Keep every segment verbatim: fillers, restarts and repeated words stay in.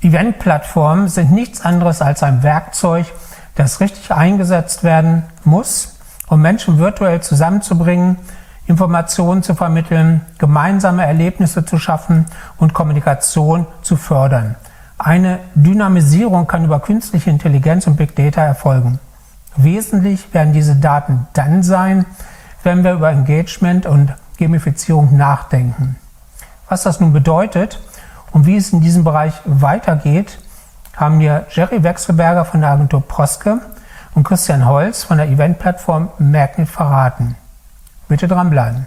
Event-Plattformen sind nichts anderes als ein Werkzeug, das richtig eingesetzt werden muss, um Menschen virtuell zusammenzubringen, Informationen zu vermitteln, gemeinsame Erlebnisse zu schaffen und Kommunikation zu fördern. Eine Dynamisierung kann über künstliche Intelligenz und Big Data erfolgen. Wesentlich werden diese Daten dann sein, wenn wir über Engagement und Gamifizierung nachdenken. Was das nun bedeutet und wie es in diesem Bereich weitergeht, haben mir Jerry Wechselberger von der Agentur Proske und Christian Holz von der Event-Plattform Magnet verraten. Bitte dranbleiben.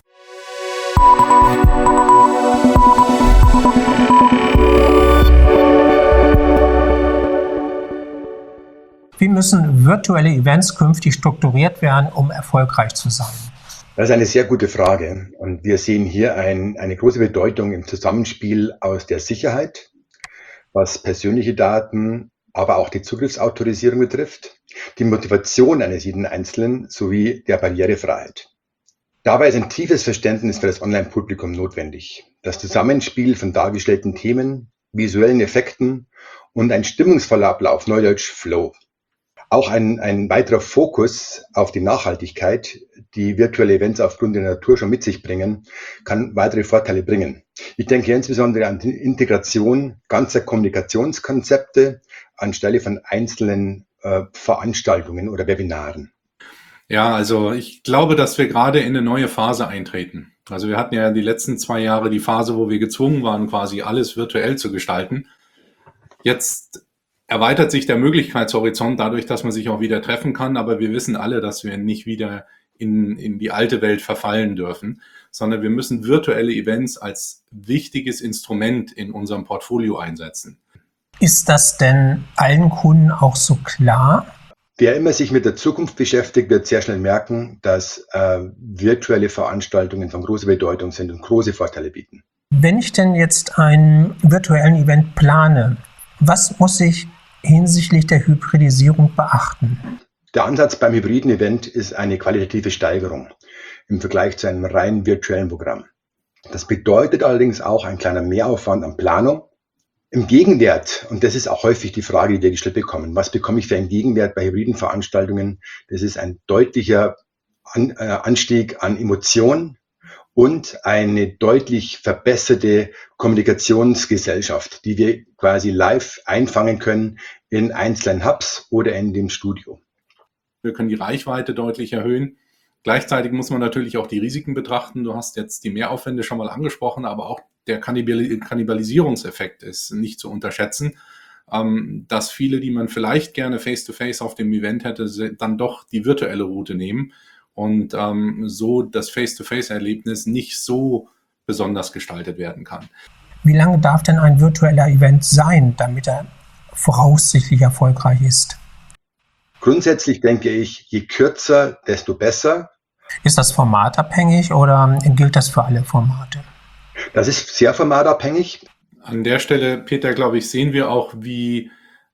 Wie müssen virtuelle Events künftig strukturiert werden, um erfolgreich zu sein? Das ist eine sehr gute Frage und wir sehen hier ein, eine große Bedeutung im Zusammenspiel aus der Sicherheit, was persönliche Daten, aber auch die Zugriffsautorisierung betrifft, die Motivation eines jeden Einzelnen sowie der Barrierefreiheit. Dabei ist ein tiefes Verständnis für das Online-Publikum notwendig. Das Zusammenspiel von dargestellten Themen, visuellen Effekten und ein stimmungsvoller Ablauf, neudeutsch Flow. Auch ein, ein weiterer Fokus auf die Nachhaltigkeit, die virtuelle Events aufgrund der Natur schon mit sich bringen, kann weitere Vorteile bringen. Ich denke insbesondere an die Integration ganzer Kommunikationskonzepte anstelle von einzelnen äh, Veranstaltungen oder Webinaren. Ja, also ich glaube, dass wir gerade in eine neue Phase eintreten. Also wir hatten ja die letzten zwei Jahre die Phase, wo wir gezwungen waren, quasi alles virtuell zu gestalten. Jetzt erweitert sich der Möglichkeitshorizont dadurch, dass man sich auch wieder treffen kann, aber wir wissen alle, dass wir nicht wieder in, in die alte Welt verfallen dürfen, sondern wir müssen virtuelle Events als wichtiges Instrument in unserem Portfolio einsetzen. Ist das denn allen Kunden auch so klar? Wer immer sich mit der Zukunft beschäftigt, wird sehr schnell merken, dass äh, virtuelle Veranstaltungen von großer Bedeutung sind und große Vorteile bieten. Wenn ich denn jetzt einen virtuellen Event plane, was muss ich hinsichtlich der Hybridisierung beachten? Der Ansatz beim hybriden Event ist eine qualitative Steigerung im Vergleich zu einem rein virtuellen Programm. Das bedeutet allerdings auch ein kleiner Mehraufwand an Planung. Im Gegenwert, und das ist auch häufig die Frage, die wir gestellt bekommen, was bekomme ich für einen Gegenwert bei hybriden Veranstaltungen? Das ist ein deutlicher An, äh, Anstieg an Emotion und eine deutlich verbesserte Kommunikationsgesellschaft, die wir quasi live einfangen können in einzelnen Hubs oder in dem Studio. Wir können die Reichweite deutlich erhöhen. Gleichzeitig muss man natürlich auch die Risiken betrachten. Du hast jetzt die Mehraufwände schon mal angesprochen, aber auch der Kannibalisierungseffekt ist nicht zu unterschätzen, ähm, dass viele, die man vielleicht gerne face-to-face auf dem Event hätte, dann doch die virtuelle Route nehmen und ähm, so das Face-to-Face-Erlebnis nicht so besonders gestaltet werden kann. Wie lange darf denn ein virtueller Event sein, damit er voraussichtlich erfolgreich ist? Grundsätzlich denke ich, je kürzer, desto besser. Ist das formatabhängig oder gilt das für alle Formate? Das ist sehr formatabhängig. An der Stelle, Peter, glaube ich, sehen wir auch, wie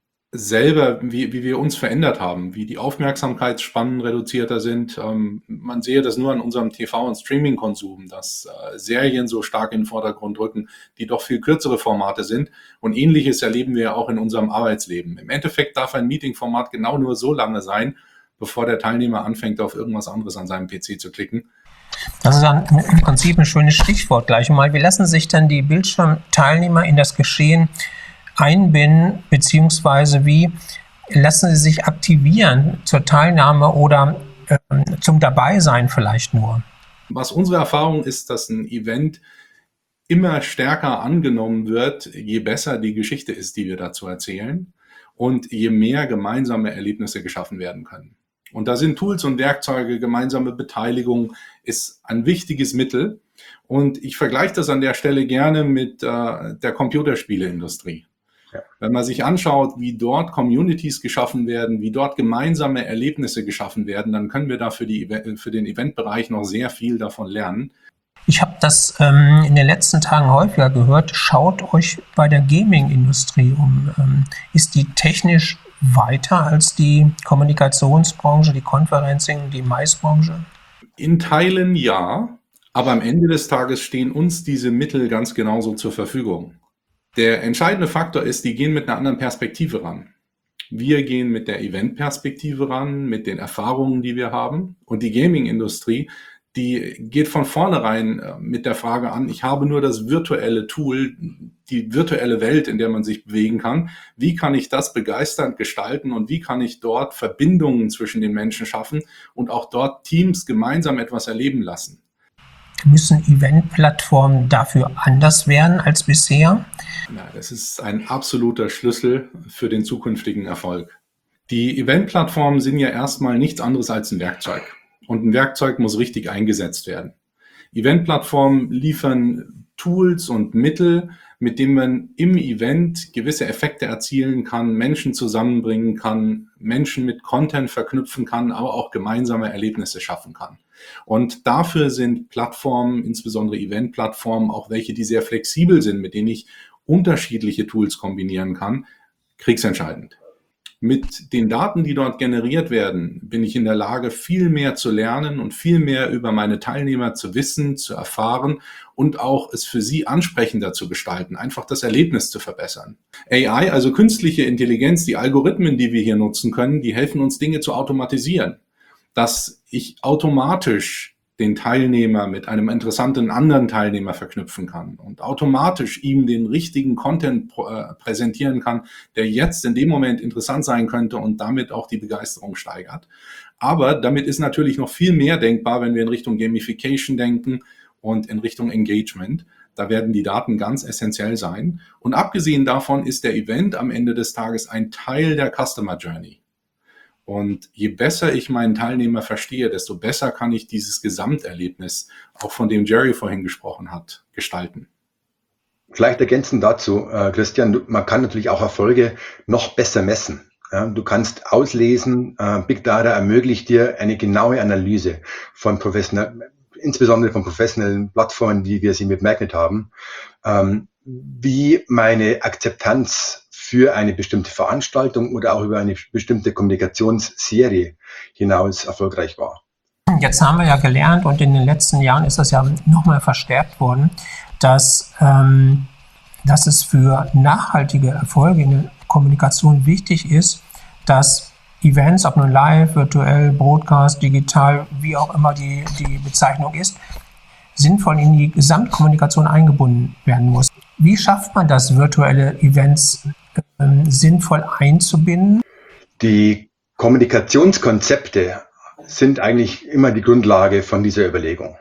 selber, wie, wie wir uns verändert haben, wie die Aufmerksamkeitsspannen reduzierter sind. Ähm, man sehe das nur an unserem T V- und Streaming-Konsum, dass äh, Serien so stark in den Vordergrund rücken, die doch viel kürzere Formate sind. Und Ähnliches erleben wir auch in unserem Arbeitsleben. Im Endeffekt darf ein Meeting-Format genau nur so lange sein, bevor der Teilnehmer anfängt, auf irgendwas anderes an seinem P C zu klicken. Das ist dann im Prinzip ein schönes Stichwort gleich mal. Wie lassen sich dann die Bildschirmteilnehmer in das Geschehen einbinden, beziehungsweise wie lassen sie sich aktivieren zur Teilnahme oder äh, zum Dabeisein vielleicht nur? Was unsere Erfahrung ist, dass ein Event immer stärker angenommen wird, je besser die Geschichte ist, die wir dazu erzählen und je mehr gemeinsame Erlebnisse geschaffen werden können. Und da sind Tools und Werkzeuge, gemeinsame Beteiligung ist ein wichtiges Mittel. Und ich vergleiche das an der Stelle gerne mit äh, der Computerspieleindustrie. Ja. Wenn man sich anschaut, wie dort Communities geschaffen werden, wie dort gemeinsame Erlebnisse geschaffen werden, dann können wir da für, die, für den Eventbereich noch sehr viel davon lernen. Ich habe das ähm, in den letzten Tagen häufiger gehört. Schaut euch bei der Gaming-Industrie um. Ähm, ist die technisch weiter als die Kommunikationsbranche, die Conferencing, die Maisbranche? In Teilen ja, aber am Ende des Tages stehen uns diese Mittel ganz genauso zur Verfügung. Der entscheidende Faktor ist, die gehen mit einer anderen Perspektive ran. Wir gehen mit der Event-Perspektive ran, mit den Erfahrungen, die wir haben. Und die Gaming-Industrie, die geht von vornherein mit der Frage an, ich habe nur das virtuelle Tool, die virtuelle Welt, in der man sich bewegen kann. Wie kann ich das begeisternd gestalten und wie kann ich dort Verbindungen zwischen den Menschen schaffen und auch dort Teams gemeinsam etwas erleben lassen? Müssen Event-Plattformen dafür anders werden als bisher? Ja, das ist ein absoluter Schlüssel für den zukünftigen Erfolg. Die Event-Plattformen sind ja erstmal nichts anderes als ein Werkzeug. Und ein Werkzeug muss richtig eingesetzt werden. Event-Plattformen liefern Tools und Mittel, mit denen man im Event gewisse Effekte erzielen kann, Menschen zusammenbringen kann, Menschen mit Content verknüpfen kann, aber auch gemeinsame Erlebnisse schaffen kann. Und dafür sind Plattformen, insbesondere Event-Plattformen, auch welche, die sehr flexibel sind, mit denen ich unterschiedliche Tools kombinieren kann, kriegsentscheidend. Mit den Daten, die dort generiert werden, bin ich in der Lage, viel mehr zu lernen und viel mehr über meine Teilnehmer zu wissen, zu erfahren und auch es für sie ansprechender zu gestalten, einfach das Erlebnis zu verbessern. A I, also künstliche Intelligenz, die Algorithmen, die wir hier nutzen können, die helfen uns, Dinge zu automatisieren. Dass ich automatisch den Teilnehmer mit einem interessanten anderen Teilnehmer verknüpfen kann und automatisch ihm den richtigen Content pr- äh, präsentieren kann, der jetzt in dem Moment interessant sein könnte und damit auch die Begeisterung steigert. Aber damit ist natürlich noch viel mehr denkbar, wenn wir in Richtung Gamification denken und in Richtung Engagement. Da werden die Daten ganz essentiell sein. Und abgesehen davon ist der Event am Ende des Tages ein Teil der Customer Journey. Und je besser ich meinen Teilnehmer verstehe, desto besser kann ich dieses Gesamterlebnis, auch von dem Jerry vorhin gesprochen hat, gestalten. Vielleicht ergänzend dazu, äh, Christian, man kann natürlich auch Erfolge noch besser messen. Ja, du kannst auslesen, äh, Big Data ermöglicht dir eine genaue Analyse von professionellen, insbesondere von professionellen Plattformen, wie wir sie mit Magnet haben, ähm, wie meine Akzeptanz für eine bestimmte Veranstaltung oder auch über eine bestimmte Kommunikationsserie hinaus erfolgreich war. Jetzt haben wir ja gelernt und in den letzten Jahren ist das ja nochmal verstärkt worden, dass, ähm, dass es für nachhaltige Erfolge in der Kommunikation wichtig ist, dass Events, ob nun live, virtuell, Broadcast, digital, wie auch immer die, die Bezeichnung ist, sinnvoll in die Gesamtkommunikation eingebunden werden muss. Wie schafft man das, virtuelle Events ähm, sinnvoll einzubinden? Die Kommunikationskonzepte sind eigentlich immer die Grundlage von dieser Überlegung.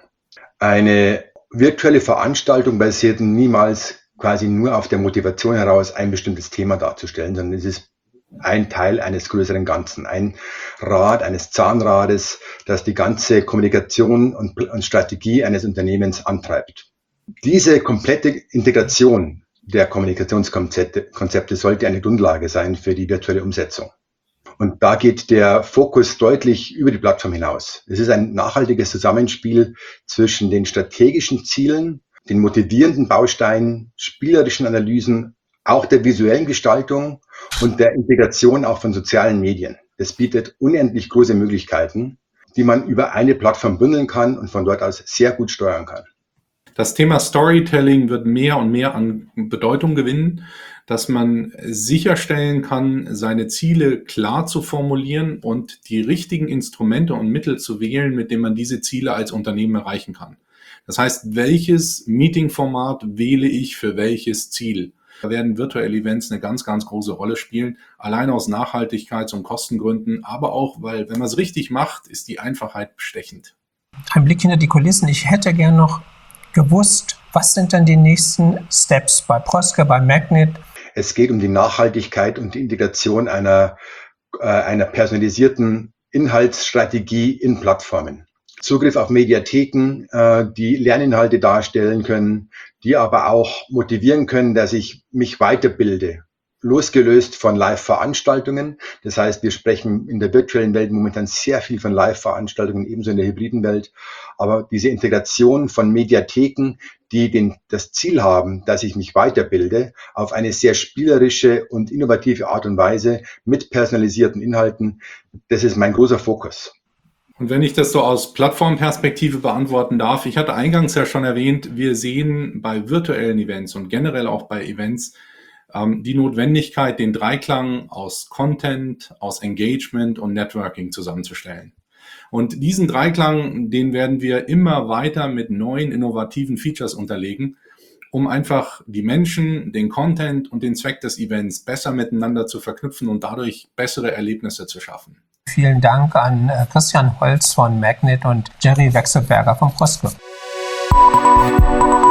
Eine virtuelle Veranstaltung basiert niemals quasi nur auf der Motivation heraus, ein bestimmtes Thema darzustellen, sondern es ist ein Teil eines größeren Ganzen, ein Rad, eines Zahnrades, das die ganze Kommunikation und, und Strategie eines Unternehmens antreibt. Diese komplette Integration der Kommunikationskonzepte Konzepte sollte eine Grundlage sein für die virtuelle Umsetzung. Und da geht der Fokus deutlich über die Plattform hinaus. Es ist ein nachhaltiges Zusammenspiel zwischen den strategischen Zielen, den motivierenden Bausteinen, spielerischen Analysen, auch der visuellen Gestaltung und der Integration auch von sozialen Medien. Das bietet unendlich große Möglichkeiten, die man über eine Plattform bündeln kann und von dort aus sehr gut steuern kann. Das Thema Storytelling wird mehr und mehr an Bedeutung gewinnen, dass man sicherstellen kann, seine Ziele klar zu formulieren und die richtigen Instrumente und Mittel zu wählen, mit denen man diese Ziele als Unternehmen erreichen kann. Das heißt, welches Meetingformat wähle ich für welches Ziel? Da werden virtuelle Events eine ganz, ganz große Rolle spielen, allein aus Nachhaltigkeits- und Kostengründen, aber auch, weil, wenn man es richtig macht, ist die Einfachheit bestechend. Ein Blick hinter die Kulissen. Ich hätte gern noch gewusst, was sind denn die nächsten Steps bei Prosker, bei Magnet? Es geht um die Nachhaltigkeit und die Integration einer, äh, einer personalisierten Inhaltsstrategie in Plattformen. Zugriff auf Mediatheken, äh, die Lerninhalte darstellen können, die aber auch motivieren können, dass ich mich weiterbilde, losgelöst von Live-Veranstaltungen. Das heißt, wir sprechen in der virtuellen Welt momentan sehr viel von Live-Veranstaltungen, ebenso in der hybriden Welt. Aber diese Integration von Mediatheken, die den, das Ziel haben, dass ich mich weiterbilde, auf eine sehr spielerische und innovative Art und Weise mit personalisierten Inhalten, das ist mein großer Fokus. Und wenn ich das so aus Plattformperspektive beantworten darf, ich hatte eingangs ja schon erwähnt, wir sehen bei virtuellen Events und generell auch bei Events ähm, die Notwendigkeit, den Dreiklang aus Content, aus Engagement und Networking zusammenzustellen. Und diesen Dreiklang, den werden wir immer weiter mit neuen innovativen Features unterlegen, um einfach die Menschen, den Content und den Zweck des Events besser miteinander zu verknüpfen und dadurch bessere Erlebnisse zu schaffen. Vielen Dank an Christian Holz von Magnet und Jerry Wechselberger von Prosco.